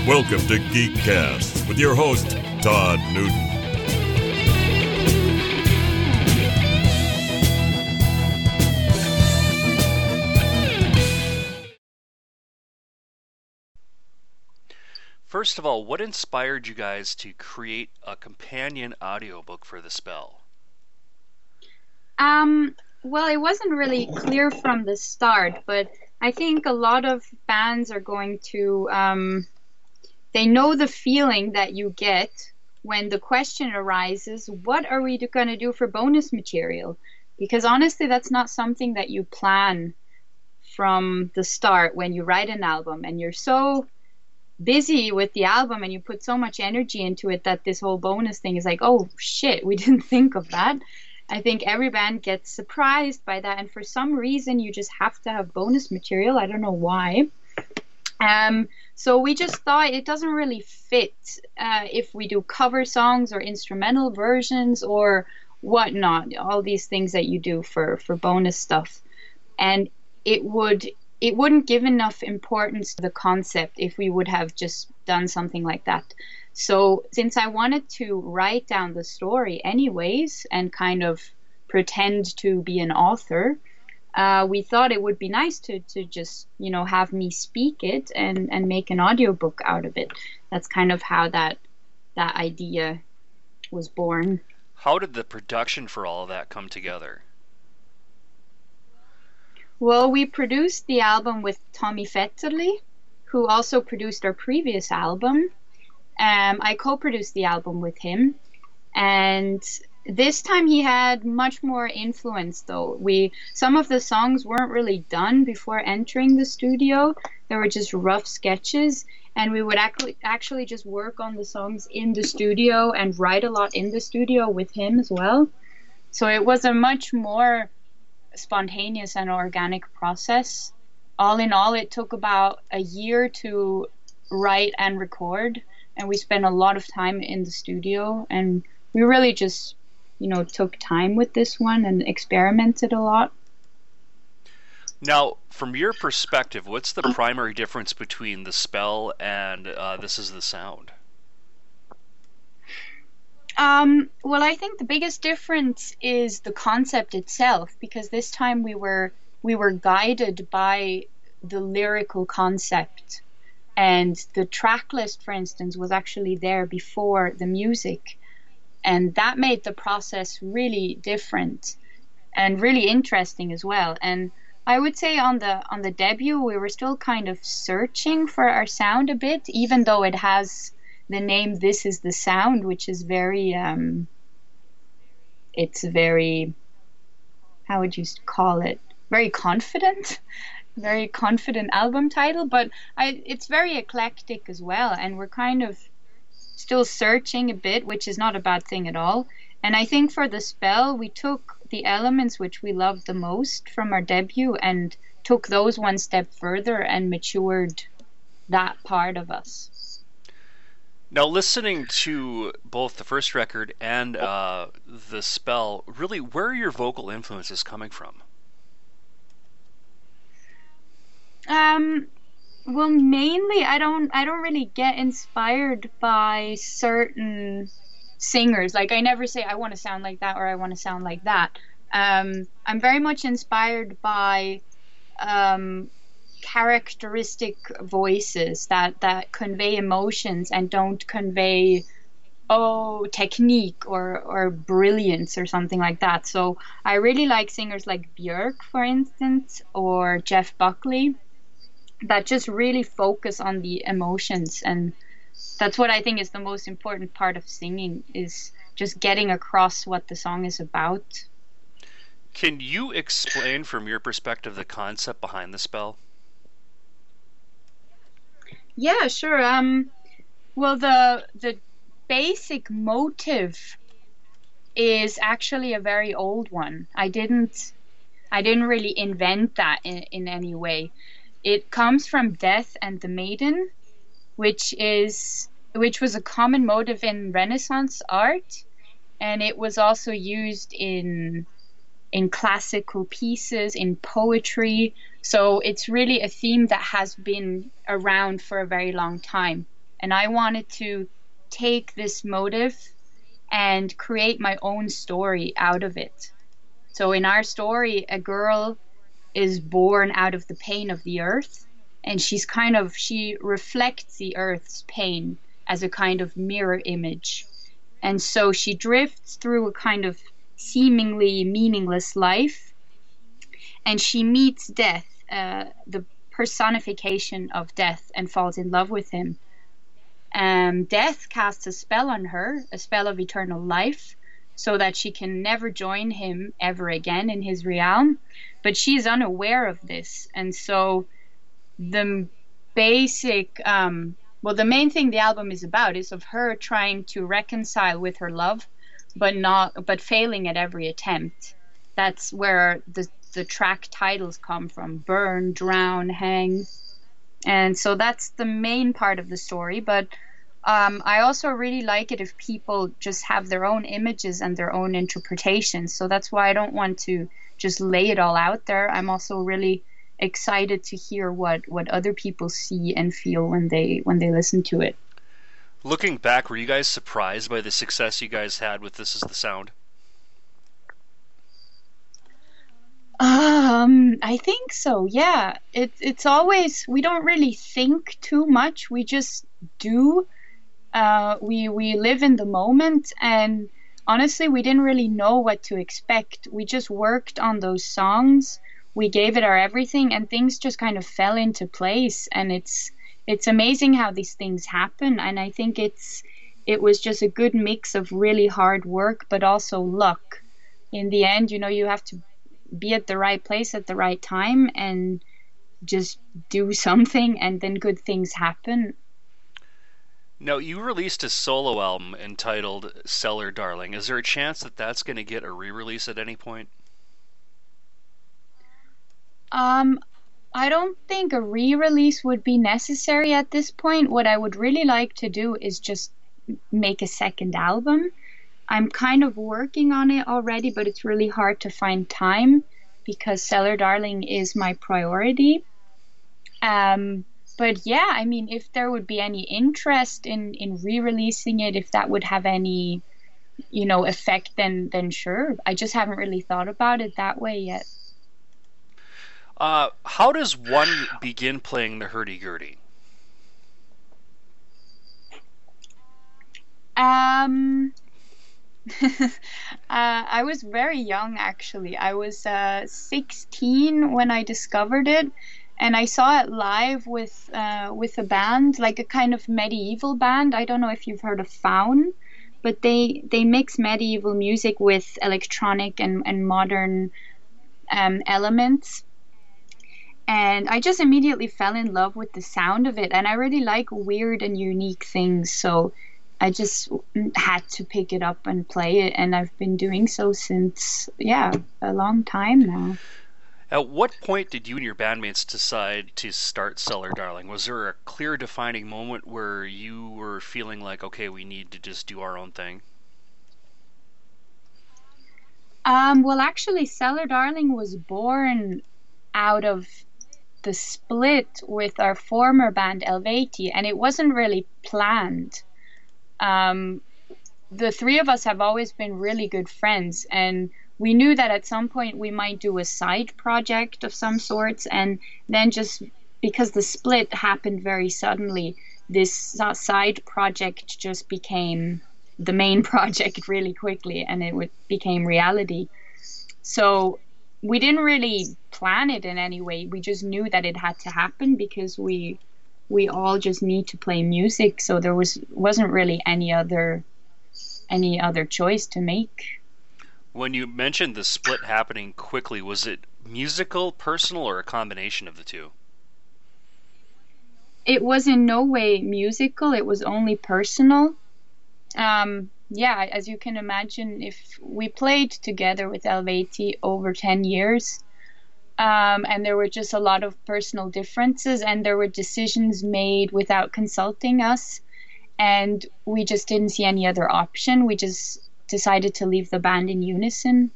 Welcome to Geekcast with your host, Todd Newton. First of all, what inspired you guys to create a companion audiobook for The Spell? Well, it wasn't really clear from the start, but I think a lot of fans are going to, they know the feeling that you get when the question arises, what are we going to do for bonus material? Because honestly, that's not something that you plan from the start when you write an album, and you're so busy with the album and you put so much energy into it that this whole bonus thing is like, oh shit, we didn't think of that. I think every band gets surprised by that, and for some reason you just have to have bonus material. I don't know why. So we just thought it doesn't really fit if we do cover songs or instrumental versions or whatnot, all these things that you do for bonus stuff. And it wouldn't give enough importance to the concept if we would have just done something like that. So since I wanted to write down the story anyways and kind of pretend to be an author, we thought it would be nice to just, have me speak it and make an audiobook out of it. That's kind of how that idea was born. How did the production for all of that come together? Well, we produced the album with Tommy Fetterly, who also produced our previous album. I co-produced the album with him, and this time he had much more influence though. Some of the songs weren't really done before entering the studio. They were just rough sketches, and we would actually just work on the songs in the studio and write a lot in the studio with him as well. So it was a much more spontaneous and organic process. All in all, it took about a year to write and record, and we spent a lot of time in the studio, and we really just took time with this one and experimented a lot. Now, from your perspective, what's the primary difference between The Spell and This Is the Sound? Well, I think the biggest difference is the concept itself, because this time we were guided by the lyrical concept, and the track list, for instance, was actually there before the music, and that made the process really different and really interesting as well. And I would say on the debut we were still kind of searching for our sound a bit, even though it has the name This Is the Sound, which is very it's very, how would you call it, very confident album title, but it's very eclectic as well, and we're kind of still searching a bit, which is not a bad thing at all. And I think for The Spell we took the elements which we loved the most from our debut and took those one step further and matured that part of us. Now, listening to both the first record and The Spell, really, where are your vocal influences coming from? Well, mainly I don't really get inspired by certain singers. Like, I never say I want to sound like that or I want to sound like that. I'm very much inspired by characteristic voices that convey emotions and don't convey technique or brilliance or something like that. So I really like singers like Björk, for instance, or Jeff Buckley, that just really focus on the emotions. And that's what I think is the most important part of singing, is just getting across what the song is about. Can you explain from your perspective the concept behind The Spell? Yeah, sure. Well, the basic motive is actually a very old one. I didn't really invent that in any way. It comes from Death and the Maiden, which was a common motive in Renaissance art, and it was also used in classical pieces, in poetry. So it's really a theme that has been around for a very long time. and I wanted to take this motive and create my own story out of it. So in our story, a girl is born out of the pain of the earth, and she reflects the earth's pain as a kind of mirror image. And so she drifts through a kind of seemingly meaningless life, and she meets death, the personification of death, and falls in love with him. Death casts a spell on her, a spell of eternal life, so that she can never join him ever again in his realm. But she is unaware of this. And so the basic, the main thing the album is about is of her trying to reconcile with her love, but failing at every attempt. That's where the track titles come from: Burn, Drown, Hang. And so that's the main part of the story. But I also really like it if people just have their own images and their own interpretations. So that's why I don't want to just lay it all out there. I'm also really excited to hear what other people see and feel when they listen to it. Looking back, were you guys surprised by the success you guys had with This Is the Sound? I think so, yeah. It's always, we don't really think too much, we just do. We live in the moment, and honestly, we didn't really know what to expect. We just worked on those songs, we gave it our everything, and things just kind of fell into place. And it's amazing how these things happen. And I think it was just a good mix of really hard work, but also luck. In the end, you have to be at the right place at the right time and just do something, and then good things happen. Now, you released a solo album entitled Cellar Darling. Is there a chance that that's going to get a re-release at any point? I don't think a re-release would be necessary at this point. What I would really like to do is just make a second album. I'm kind of working on it already, but it's really hard to find time because Cellar Darling is my priority. But yeah, I mean, if there would be any interest in re-releasing it, if that would have any, effect, then sure. I just haven't really thought about it that way yet. How does one begin playing the hurdy-gurdy? I was very young, actually. I was 16 when I discovered it, and I saw it live with a band, like a kind of medieval band. I don't know if you've heard of Faun, but they mix medieval music with electronic and modern elements. And I just immediately fell in love with the sound of it, and I really like weird and unique things, so I just had to pick it up and play it, and I've been doing so since, a long time now. At what point did you and your bandmates decide to start Cellar Darling? Was there a clear defining moment where you were feeling like, okay, we need to just do our own thing? Well, actually, Cellar Darling was born out of the split with our former band Helveti, and it wasn't really planned. The three of us have always been really good friends, and we knew that at some point we might do a side project of some sorts, and then just because the split happened very suddenly, this side project just became the main project really quickly, and it became reality. So we didn't really plan it in any way. We just knew that it had to happen because we all just need to play music. So there wasn't really any other choice to make. When you mentioned the split happening quickly, was it musical, personal, or a combination of the two? It was in no way musical. It was only personal. As you can imagine, if we played together with Helveti over 10 years, and there were just a lot of personal differences, and there were decisions made without consulting us, and we just didn't see any other option. We just decided to leave the band in unison.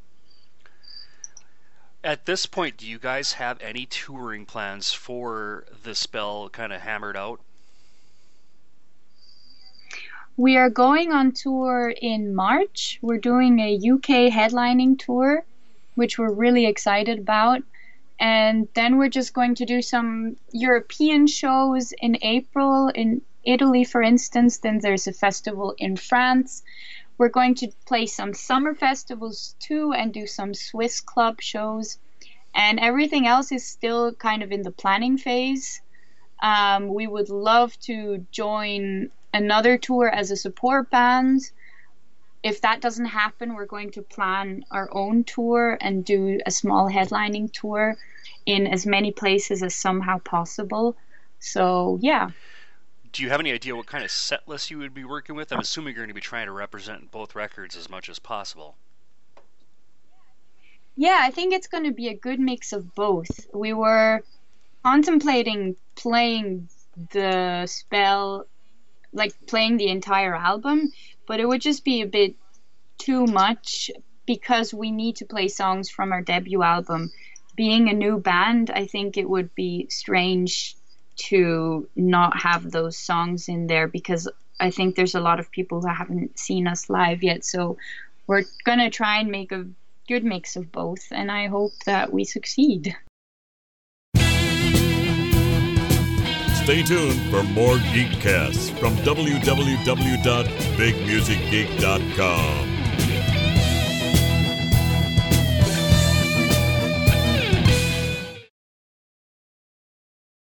At this point, do you guys have any touring plans for the spell kind of hammered out? We are going on tour in March. We're doing a UK headlining tour, which we're really excited about. And then we're just going to do some European shows in April in Italy, for instance. Then there's a festival in France. We're going to play some summer festivals too and do some Swiss club shows. And everything else is still kind of in the planning phase. We would love to join another tour as a support band. If that doesn't happen, we're going to plan our own tour and do a small headlining tour in as many places as somehow possible. So, yeah. Do you have any idea what kind of set list you would be working with? I'm assuming you're going to be trying to represent both records as much as possible. Yeah, I think it's going to be a good mix of both. We were contemplating playing the spell, like playing the entire album, but it would just be a bit too much because we need to play songs from our debut album. Being a new band, I think it would be strange to not have those songs in there because I think there's a lot of people who haven't seen us live yet. So we're going to try and make a good mix of both, and I hope that we succeed. Stay tuned for more Geekcasts from www.bigmusicgeek.com.